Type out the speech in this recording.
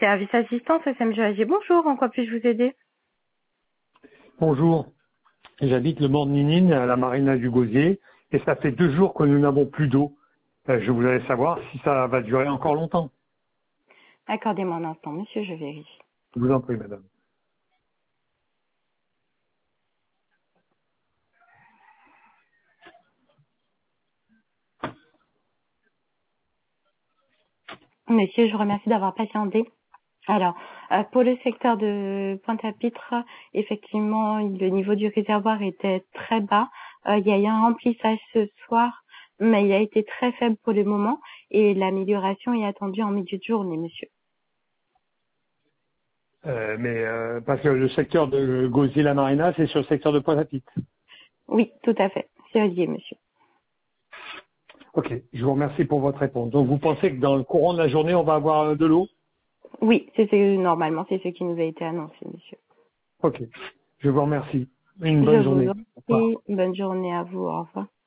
Service assistance SMG. Bonjour, en quoi puis-je vous aider? Bonjour, j'habite le Morne-Ninine à la marina du Gosier et ça fait 2 jours que nous n'avons plus d'eau. Je voudrais savoir si ça va durer encore longtemps. Accordez-moi un instant, monsieur, je vérifie. Je vous en prie, madame. Monsieur, je vous remercie d'avoir patienté. Alors, pour le secteur de Pointe-à-Pitre, effectivement, le niveau du réservoir était très bas. Il y a eu un remplissage ce soir, mais il a été très faible pour le moment et l'amélioration est attendue en milieu de journée, monsieur. Parce que le secteur de Gosier-la Marina, c'est sur le secteur de Pointe-à-Pitre. Oui, tout à fait. C'est lié, monsieur. Ok, je vous remercie pour votre réponse. Donc vous pensez que dans le courant de la journée, on va avoir de l'eau? Oui, normalement, c'est ce qui nous a été annoncé, monsieur. Ok, je vous remercie. Une Je bonne vous journée. en Au revoir. prie. Bonne journée à vous. Au revoir.